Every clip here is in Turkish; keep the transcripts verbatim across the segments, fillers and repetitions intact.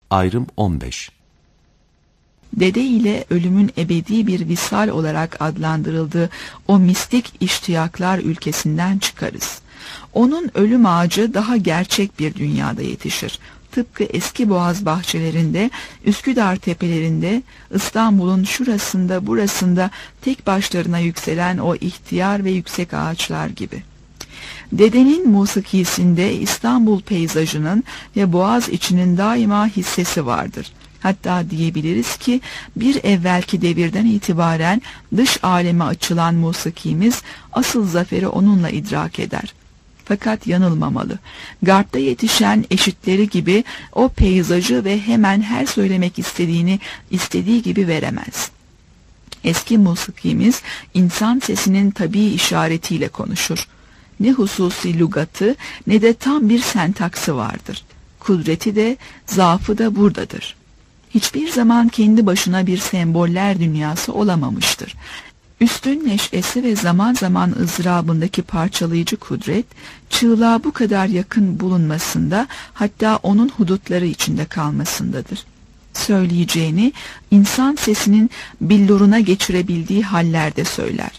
Ayrım on beş. Dede ile ölümün ebedi bir visal olarak adlandırıldığı o mistik iştiyaklar ülkesinden çıkarız. Onun ölüm ağacı daha gerçek bir dünyada yetişir. Tıpkı eski Boğaz bahçelerinde, Üsküdar tepelerinde, İstanbul'un şurasında burasında tek başlarına yükselen o ihtiyar ve yüksek ağaçlar gibi. Dedenin musikisinde İstanbul peyzajının ve Boğaz içinin daima hissesi vardır. Hatta diyebiliriz ki bir evvelki devirden itibaren dış aleme açılan musikimiz asıl zaferi onunla idrak eder. Fakat yanılmamalı. Garp'ta yetişen eşitleri gibi o peyzajı ve hemen her söylemek istediğini istediği gibi veremez. Eski musikimiz insan sesinin tabii işaretiyle konuşur. Ne hususi lügatı ne de tam bir sentaksı vardır. Kudreti de zaafı da buradadır. Hiçbir zaman kendi başına bir semboller dünyası olamamıştır. Üstün neşesi ve zaman zaman ızdırabındaki parçalayıcı kudret, çığlığa bu kadar yakın bulunmasında, hatta onun hudutları içinde kalmasındadır. Söyleyeceğini, insan sesinin billuruna geçirebildiği hallerde söyler.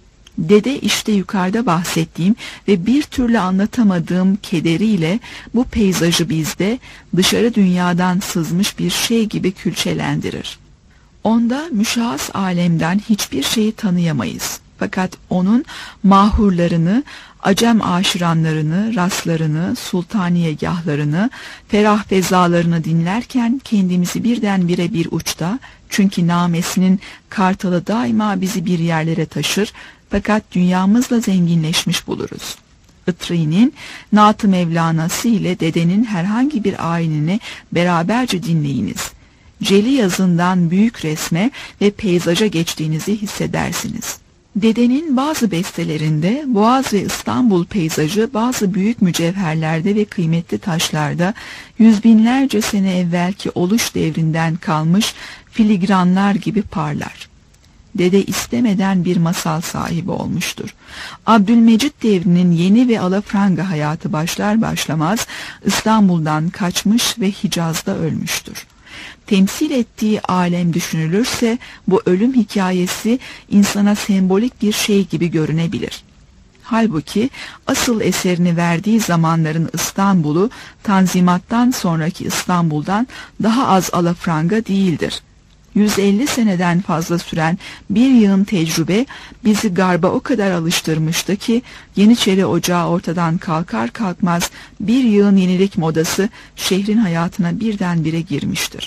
Dede işte yukarıda bahsettiğim ve bir türlü anlatamadığım kederiyle bu peyzajı bizde dışarı dünyadan sızmış bir şey gibi külçelendirir. Onda müşahhas alemden hiçbir şeyi tanıyamayız. Fakat onun mahurlarını, acem aşiranlarını, raslarını, sultaniyegahlarını, ferah fezalarını dinlerken kendimizi birdenbire bir uçta, çünkü namesinin kartalı daima bizi bir yerlere taşır, fakat dünyamızla zenginleşmiş buluruz. Itri'nin Naat-ı Mevlana'sı ile dedenin herhangi bir ayinini beraberce dinleyiniz. Celi yazından büyük resme ve peyzaja geçtiğinizi hissedersiniz. Dedenin bazı bestelerinde Boğaz ve İstanbul peyzajı bazı büyük mücevherlerde ve kıymetli taşlarda yüz binlerce sene evvelki oluş devrinden kalmış filigranlar gibi parlar. Dede istemeden bir masal sahibi olmuştur. Abdülmecit devrinin yeni ve alafranga hayatı başlar başlamaz İstanbul'dan kaçmış ve Hicaz'da ölmüştür. Temsil ettiği alem düşünülürse bu ölüm hikayesi insana sembolik bir şey gibi görünebilir. Halbuki asıl eserini verdiği zamanların İstanbul'u Tanzimat'tan sonraki İstanbul'dan daha az alafranga değildir. yüz elli seneden fazla süren bir yığın tecrübe bizi garba o kadar alıştırmıştı ki Yeniçeri Ocağı ortadan kalkar kalkmaz bir yığın yenilik modası şehrin hayatına birdenbire girmiştir.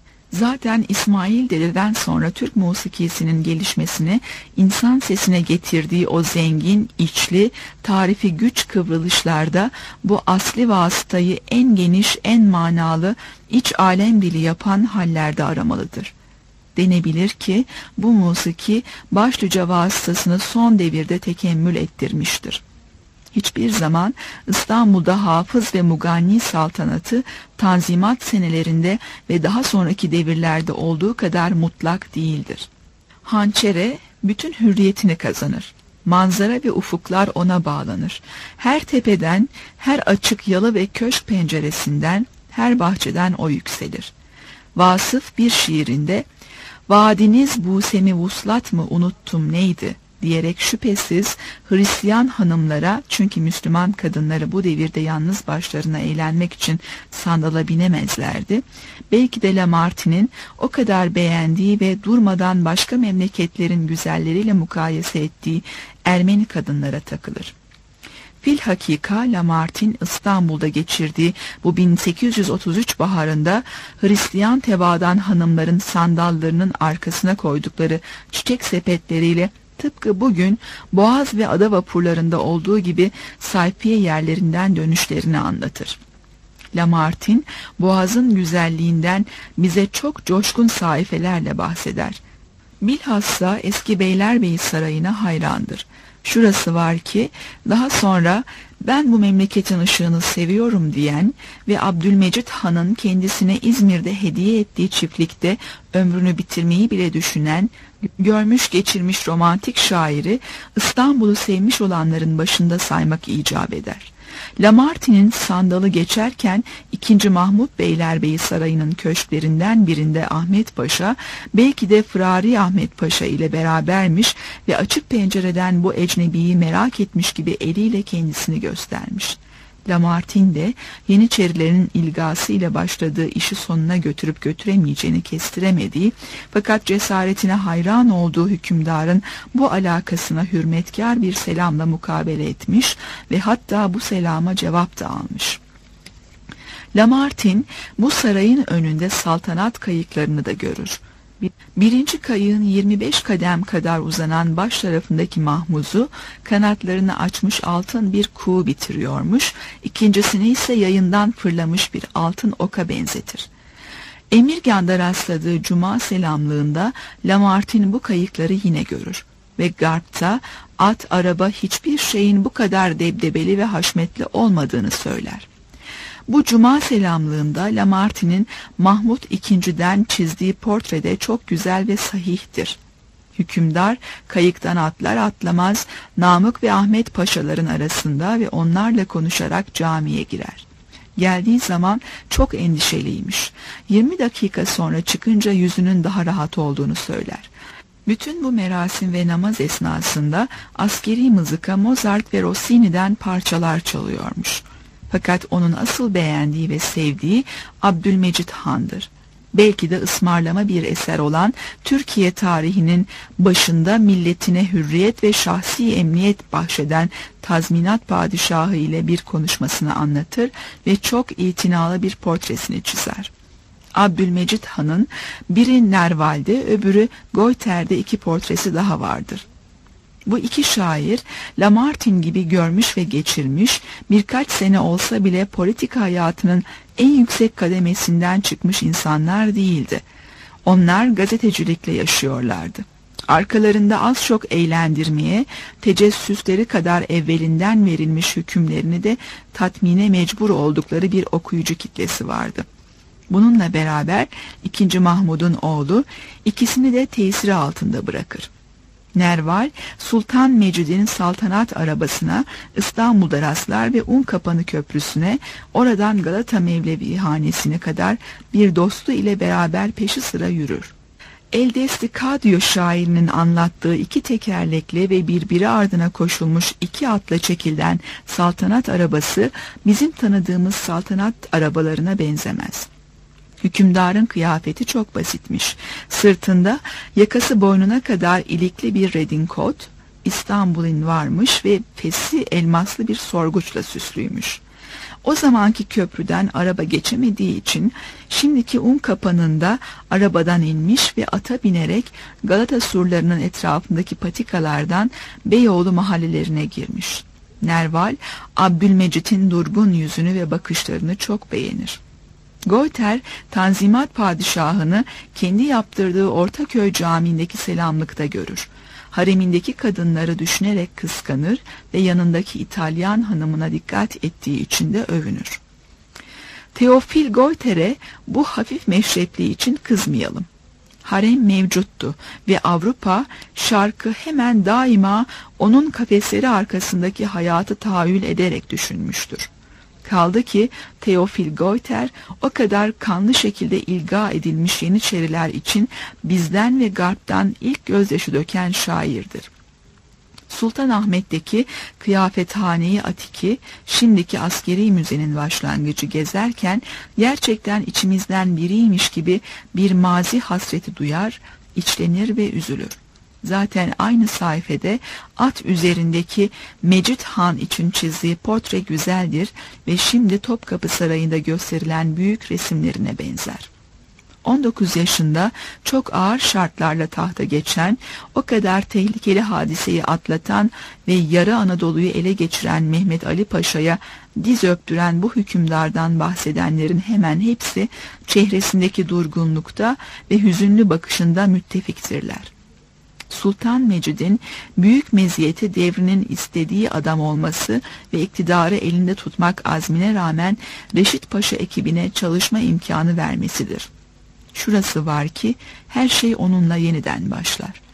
Zaten İsmail Dede'den sonra Türk musikisinin gelişmesini insan sesine getirdiği o zengin, içli, tarifi güç kıvrılışlarda bu asli vasıtayı en geniş, en manalı, iç alem dili yapan hallerde aramalıdır. Denebilir ki bu musiki başlıca vasıtasını son devirde tekemmül ettirmiştir. Hiçbir zaman İstanbul'da hafız ve muganni saltanatı Tanzimat senelerinde ve daha sonraki devirlerde olduğu kadar mutlak değildir. Hançere bütün hürriyetini kazanır. Manzara ve ufuklar ona bağlanır. Her tepeden, her açık yalı ve köşk penceresinden, her bahçeden o yükselir. Vasıf bir şiirinde "Vaadiniz Busemi vuslat mı unuttum neydi?" diyerek şüphesiz Hristiyan hanımlara, çünkü Müslüman kadınları bu devirde yalnız başlarına eğlenmek için sandala binemezlerdi, belki de Lamartine'in o kadar beğendiği ve durmadan başka memleketlerin güzelleriyle mukayese ettiği Ermeni kadınlara takılır. Filhakika Lamartine İstanbul'da geçirdiği bu bin sekiz yüz otuz üç baharında Hristiyan tebaadan hanımların sandallarının arkasına koydukları çiçek sepetleriyle tıpkı bugün Boğaz ve ada vapurlarında olduğu gibi sayfiye yerlerinden dönüşlerini anlatır. Lamartine, Boğaz'ın güzelliğinden bize çok coşkun sayfelerle bahseder. Bilhassa eski Beylerbeyi Sarayı'na hayrandır. Şurası var ki, daha sonra ben bu memleketin ışığını seviyorum diyen ve Abdülmecit Han'ın kendisine İzmir'de hediye ettiği çiftlikte ömrünü bitirmeyi bile düşünen, görmüş geçirmiş romantik şairi İstanbul'u sevmiş olanların başında saymak icap eder. Lamartine'in sandalı geçerken ikinci. Mahmut Beylerbeyi Sarayı'nın köşklerinden birinde Ahmet Paşa, belki de Fırari Ahmet Paşa ile berabermiş ve açık pencereden bu ecnebiyi merak etmiş gibi eliyle kendisini göstermiş. Lamartine de Yeniçerilerin ilgasıyla başladığı işi sonuna götürüp götüremeyeceğini kestiremediği fakat cesaretine hayran olduğu hükümdarın bu alakasına hürmetkar bir selamla mukabele etmiş ve hatta bu selama cevap da almış. Lamartine bu sarayın önünde saltanat kayıklarını da görür. Birinci kayığın yirmi beş kadem kadar uzanan baş tarafındaki mahmuzu kanatlarını açmış altın bir kuğu bitiriyormuş, ikincisini ise yayından fırlamış bir altın oka benzetir. Emirgan'da rastladığı cuma selamlığında Lamartine bu kayıkları yine görür ve Garp'ta at, araba hiçbir şeyin bu kadar debdebeli ve haşmetli olmadığını söyler. Bu cuma selamlığında Lamartine'in Mahmut ikinciden çizdiği portrede çok güzel ve sahihtir. Hükümdar kayıktan atlar atlamaz Namık ve Ahmet Paşaların arasında ve onlarla konuşarak camiye girer. Geldiği zaman çok endişeliymiş. yirmi dakika sonra çıkınca yüzünün daha rahat olduğunu söyler. Bütün bu merasim ve namaz esnasında askeri mızıka Mozart ve Rossini'den parçalar çalıyormuş. Fakat onun asıl beğendiği ve sevdiği Abdülmecit Han'dır. Belki de ısmarlama bir eser olan Türkiye tarihinin başında milletine hürriyet ve şahsi emniyet bahşeden Tazminat Padişahı ile bir konuşmasını anlatır ve çok itinalı bir portresini çizer. Abdülmecit Han'ın biri Nerval'de, öbürü Goiter'de iki portresi daha vardır. Bu iki şair Lamartine gibi görmüş ve geçirmiş, birkaç sene olsa bile politika hayatının en yüksek kademesinden çıkmış insanlar değildi. Onlar gazetecilikle yaşıyorlardı. Arkalarında az çok eğlendirmeye, tecessüsleri kadar evvelinden verilmiş hükümlerini de tatmine mecbur oldukları bir okuyucu kitlesi vardı. Bununla beraber ikinci. Mahmud'un oğlu ikisini de tesiri altında bırakır. Nerval, Sultan Mecid'in saltanat arabasına İstanbul'da rastlar ve Unkapanı Köprüsü'ne, oradan Galata Mevlevi Hanesi'ne kadar bir dostu ile beraber peşi sıra yürür. Eldesti Kadyo şairinin anlattığı iki tekerlekli ve birbiri ardına koşulmuş iki atla çekilen saltanat arabası bizim tanıdığımız saltanat arabalarına benzemez. Hükümdarın kıyafeti çok basitmiş. Sırtında yakası boynuna kadar ilikli bir redingot, İstanbul'un varmış ve fesi elmaslı bir sorguçla süslüymüş. O zamanki köprüden araba geçemediği için şimdiki Unkapanı'nda arabadan inmiş ve ata binerek Galata surlarının etrafındaki patikalardan Beyoğlu mahallelerine girmiş. Nerval, Abdülmecit'in durgun yüzünü ve bakışlarını çok beğenir. Goiter, Tanzimat Padişahı'nı kendi yaptırdığı Ortaköy Camii'ndeki selamlıkta görür. Haremindeki kadınları düşünerek kıskanır ve yanındaki İtalyan hanımına dikkat ettiği için de övünür. Teofil Goiter'e bu hafif meşrepliği için kızmayalım. Harem mevcuttu ve Avrupa şarkı hemen daima onun kafesleri arkasındaki hayatı tahayyül ederek düşünmüştür. Kaldı ki Teofil Goiter o kadar kanlı şekilde ilga edilmiş Yeniçeriler için bizden ve Garp'tan ilk gözyaşı döken şairdir. Sultanahmet'teki Kıyafethane-i Atiki, şimdiki askeri müzenin başlangıcı gezerken gerçekten içimizden biriymiş gibi bir mazi hasreti duyar, içlenir ve üzülür. Zaten aynı sayfede at üzerindeki Mecit Han için çizdiği portre güzeldir ve şimdi Topkapı Sarayı'nda gösterilen büyük resimlerine benzer. on dokuz yaşında çok ağır şartlarla tahta geçen, o kadar tehlikeli hadiseyi atlatan ve yarı Anadolu'yu ele geçiren Mehmet Ali Paşa'ya diz öptüren bu hükümdardan bahsedenlerin hemen hepsi çehresindeki durgunlukta ve hüzünlü bakışında müttefiktirler. Sultan Mecid'in büyük meziyeti devrinin istediği adam olması ve iktidarı elinde tutmak azmine rağmen Reşit Paşa ekibine çalışma imkanı vermesidir. Şurası var ki her şey onunla yeniden başlar.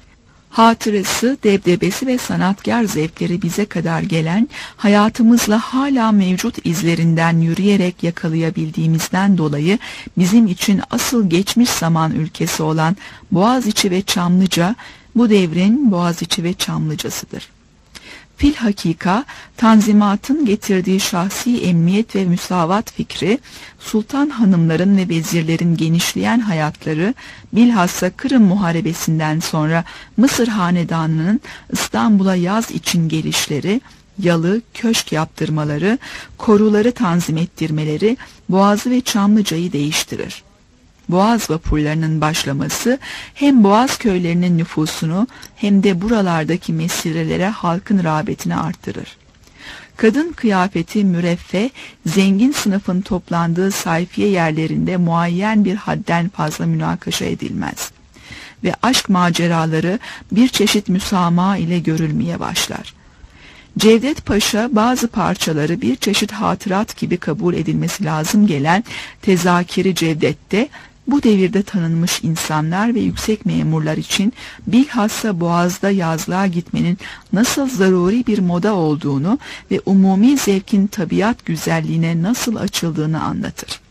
Hatırası, debdebesi ve sanatkar zevkleri bize kadar gelen, hayatımızla hala mevcut izlerinden yürüyerek yakalayabildiğimizden dolayı bizim için asıl geçmiş zaman ülkesi olan Boğaziçi ve Çamlıca, bu devrin Boğaziçi ve Çamlıcasıdır. Filhakika, Tanzimat'ın getirdiği şahsi emniyet ve müsavat fikri, sultan hanımların ve vezirlerin genişleyen hayatları, bilhassa Kırım Muharebesi'nden sonra Mısır Hanedanı'nın İstanbul'a yaz için gelişleri, yalı, köşk yaptırmaları, koruları tanzim ettirmeleri Boğazı ve Çamlıca'yı değiştirir. Boğaz vapurlarının başlaması hem Boğaz köylerinin nüfusunu hem de buralardaki mesirelere halkın rağbetini arttırır. Kadın kıyafeti müreffeh, zengin sınıfın toplandığı sayfiye yerlerinde muayyen bir hadden fazla münakaşa edilmez ve aşk maceraları bir çeşit müsamaha ile görülmeye başlar. Cevdet Paşa bazı parçaları bir çeşit hatırat gibi kabul edilmesi lazım gelen Tezakiri Cevdet'te, bu devirde tanınmış insanlar ve yüksek memurlar için bilhassa Boğaz'da yazlığa gitmenin nasıl zaruri bir moda olduğunu ve umumi zevkin tabiat güzelliğine nasıl açıldığını anlatır.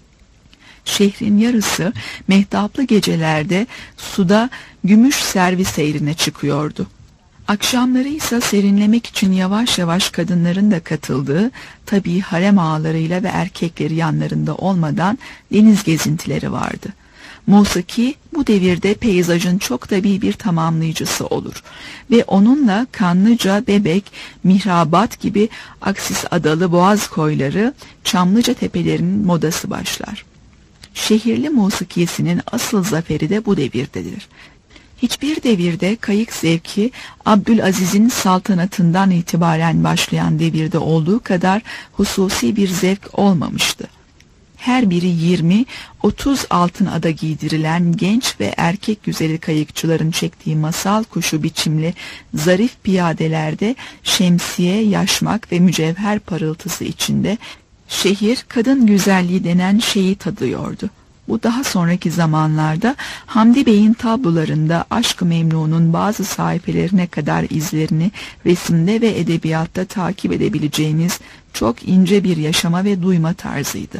Şehrin yarısı mehtaplı gecelerde suda gümüş servi seyrine çıkıyordu. Akşamları ise serinlemek için yavaş yavaş kadınların da katıldığı, tabii harem ağalarıyla ve erkekleri yanlarında olmadan deniz gezintileri vardı. Musiki bu devirde peyzajın çok tabii bir tamamlayıcısı olur ve onunla Kanlıca, Bebek, Mihrabat gibi Aksis Adalı Boğaz koyları, Çamlıca tepelerinin modası başlar. Şehirli musikisinin asıl zaferi de bu devirdedir. Hiçbir devirde kayık zevki Abdülaziz'in saltanatından itibaren başlayan devirde olduğu kadar hususi bir zevk olmamıştı. Her biri yirmi otuz altın ada giydirilen genç ve erkek güzeli kayıkçıların çektiği masal kuşu biçimli zarif piyadelerde şemsiye, yaşmak ve mücevher parıltısı içinde şehir kadın güzelliği denen şeyi tadıyordu. Bu daha sonraki zamanlarda Hamdi Bey'in tablolarında Aşk-ı Memnu'nun bazı sayfelerine kadar izlerini resimde ve edebiyatta takip edebileceğimiz çok ince bir yaşama ve duyma tarzıydı.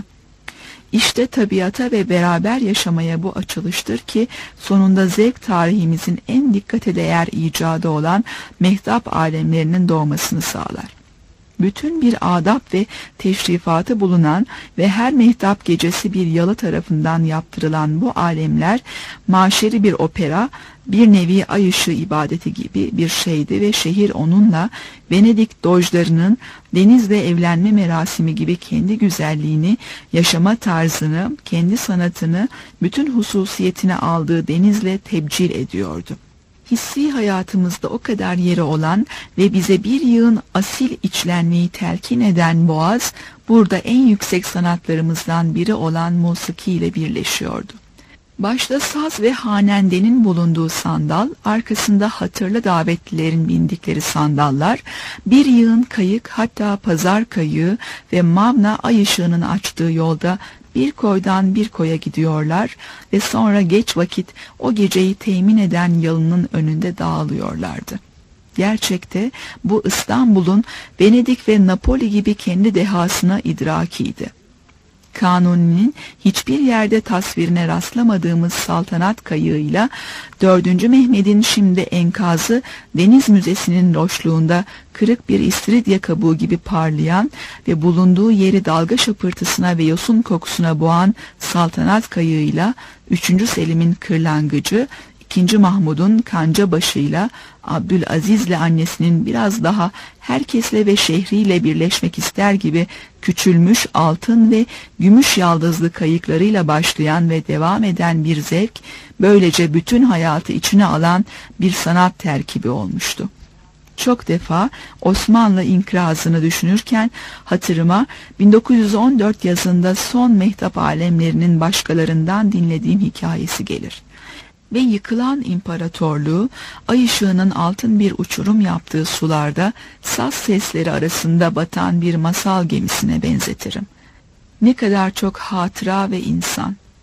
İşte tabiata ve beraber yaşamaya bu açılıştır ki sonunda zevk tarihimizin en dikkate değer icadı olan mehtap alemlerinin doğmasını sağlar. Bütün bir adap ve teşrifatı bulunan ve her mehtap gecesi bir yalı tarafından yaptırılan bu alemler maşeri bir opera, bir nevi ay ışığı ibadeti gibi bir şeydi ve şehir onunla Venedik dojlarının denizle evlenme merasimi gibi kendi güzelliğini, yaşama tarzını, kendi sanatını, bütün hususiyetini aldığı denizle tebcil ediyordu. Hissi hayatımızda o kadar yeri olan ve bize bir yığın asil içlenmeyi telkin eden Boğaz, burada en yüksek sanatlarımızdan biri olan musiki ile birleşiyordu. Başta saz ve hanendenin bulunduğu sandal, arkasında hatırlı davetlilerin bindikleri sandallar, bir yığın kayık, hatta pazar kayığı ve mavna ay ışığının açtığı yolda bir koydan bir koya gidiyorlar ve sonra geç vakit o geceyi temin eden yalının önünde dağılıyorlardı. Gerçekte bu İstanbul'un Venedik ve Napoli gibi kendi dehasına idrakiydi. Kanuni'nin hiçbir yerde tasvirine rastlamadığımız saltanat kayığıyla dördüncü Mehmet'in şimdi enkazı Deniz Müzesi'nin loşluğunda kırık bir istiridye kabuğu gibi parlayan ve bulunduğu yeri dalga şapırtısına ve yosun kokusuna boğan saltanat kayığıyla üçüncü Selim'in kırlangıcı, ikinci Mahmud'un kanca başıyla, Abdülaziz'le annesinin biraz daha herkesle ve şehriyle birleşmek ister gibi küçülmüş altın ve gümüş yaldızlı kayıklarıyla başlayan ve devam eden bir zevk, böylece bütün hayatı içine alan bir sanat terkibi olmuştu. Çok defa Osmanlı inkrazını düşünürken hatırıma bin dokuz yüz on dört yazında son mehtap alemlerinin başkalarından dinlediğim hikayesi gelir. Ve yıkılan imparatorluğu ay ışığının altın bir uçurum yaptığı sularda saz sesleri arasında batan bir masal gemisine benzetirim. Ne kadar çok hatıra ve insan.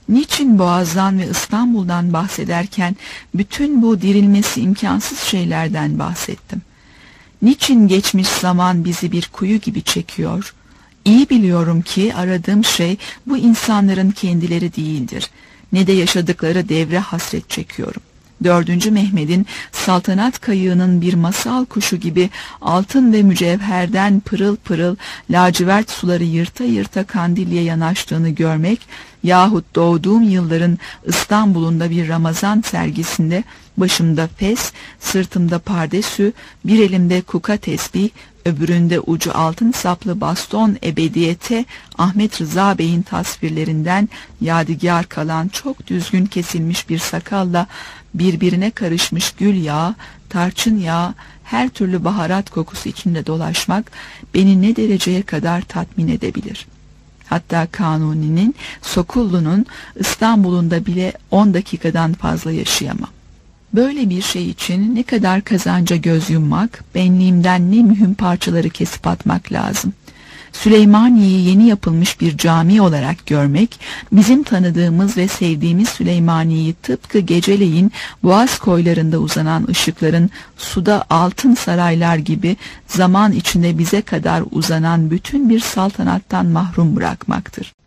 Niçin Boğaz'dan ve İstanbul'dan bahsederken bütün bu dirilmesi imkansız şeylerden bahsettim? Niçin geçmiş zaman bizi bir kuyu gibi çekiyor? İyi biliyorum ki aradığım şey bu insanların kendileri değildir. Ne de yaşadıkları devre hasret çekiyorum. Dördüncü Mehmet'in saltanat kayığının bir masal kuşu gibi altın ve mücevherden pırıl pırıl lacivert suları yırta yırta Kandilli'ye yanaştığını görmek yahut doğduğum yılların İstanbul'unda bir Ramazan sergisinde başımda fes, sırtımda pardesü, bir elimde kuka tesbih, öbüründe ucu altın saplı baston ebediyete Ahmet Rıza Bey'in tasvirlerinden yadigar kalan çok düzgün kesilmiş bir sakalla birbirine karışmış gül yağı, tarçın yağı, her türlü baharat kokusu içinde dolaşmak beni ne dereceye kadar tatmin edebilir? Hatta Kanuni'nin, Sokullu'nun İstanbul'unda bile on dakikadan fazla yaşayamam. Böyle bir şey için ne kadar kazanca göz yummak, benliğimden ne mühim parçaları kesip atmak lazım. Süleymaniye'yi yeni yapılmış bir cami olarak görmek, bizim tanıdığımız ve sevdiğimiz Süleymaniye'yi tıpkı geceleyin Boğaz koylarında uzanan ışıkların suda altın saraylar gibi zaman içinde bize kadar uzanan bütün bir saltanattan mahrum bırakmaktır.